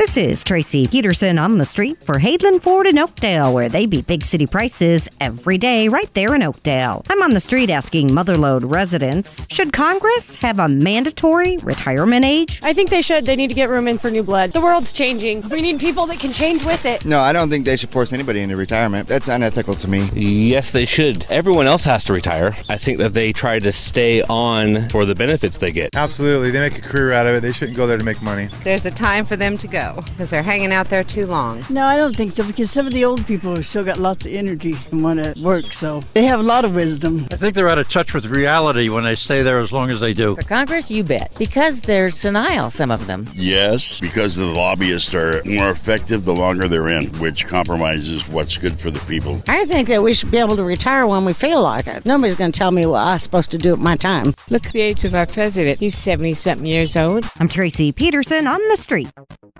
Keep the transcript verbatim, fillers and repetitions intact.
This is Tracy Peterson on the street for Hadeland Ford in Oakdale, where they beat big city prices every day right there in Oakdale. I'm on the street asking Motherlode residents, should Congress have a mandatory retirement age? I think they should. They need to get room in for new blood. The world's changing. We need people that can change with it. No, I don't think they should force anybody into retirement. That's unethical to me. Yes, they should. Everyone else has to retire. I think that they try to stay on for the benefits they get. Absolutely. They make a career out of it. They shouldn't go there to make money. There's a time for them to go because they're hanging out there too long. No, I don't think so, because some of the old people have still got lots of energy and want to work, so they have a lot of wisdom. I think they're out of touch with reality when they stay there as long as they do. For Congress, you bet. Because they're senile, some of them. Yes, because the lobbyists are more effective the longer they're in, which compromises what's good for the people. I think that we should be able to retire when we feel like it. Nobody's going to tell me what I'm supposed to do at my time. Look at the age of our president. He's seventy-something years old. I'm Tracy Peterson on the street.